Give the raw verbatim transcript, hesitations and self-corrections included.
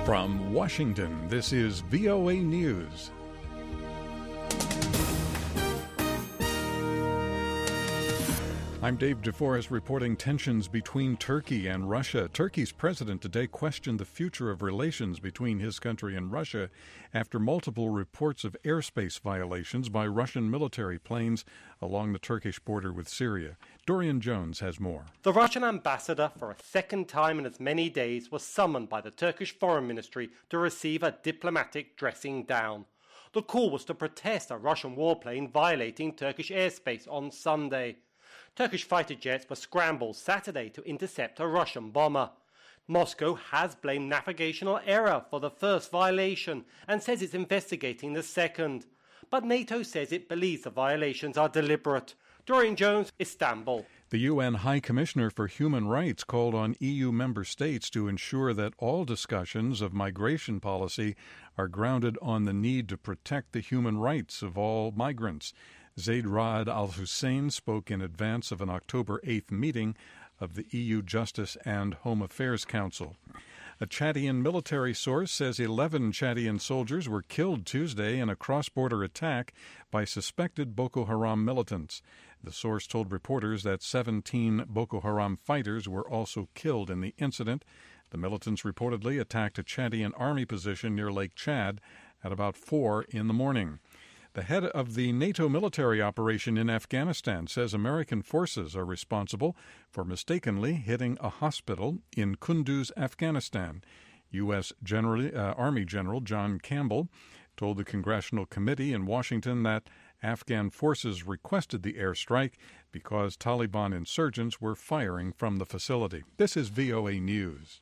From Washington, this is V O A News. I'm Dave DeForest reporting tensions between Turkey and Russia. Turkey's president today questioned the future of relations between his country and Russia after multiple reports of airspace violations by Russian military planes along the Turkish border with Syria. Dorian Jones has more. The Russian ambassador, for a second time in as many days, was summoned by the Turkish Foreign Ministry to receive a diplomatic dressing down. The call was to protest a Russian warplane violating Turkish airspace on Sunday. Turkish fighter jets were scrambled Saturday to intercept a Russian bomber. Moscow has blamed navigational error for the first violation and says it's investigating the second. But NATO says it believes the violations are deliberate. Dorian Jones, Istanbul. The U N High Commissioner for Human Rights called on E U member states to ensure that all discussions of migration policy are grounded on the need to protect the human rights of all migrants. Zaid Ra'ad Al Hussein spoke in advance of an October eighth meeting of the E U Justice and Home Affairs Council. A Chadian military source says eleven Chadian soldiers were killed Tuesday in a cross-border attack by suspected Boko Haram militants. The source told reporters that seventeen Boko Haram fighters were also killed in the incident. The militants reportedly attacked a Chadian army position near Lake Chad at about four in the morning. The head of the NATO military operation in Afghanistan says American forces are responsible for mistakenly hitting a hospital in Kunduz, Afghanistan. U S. General, uh, Army General John Campbell told the Congressional Committee in Washington that Afghan forces requested the airstrike because Taliban insurgents were firing from the facility. This is V O A News.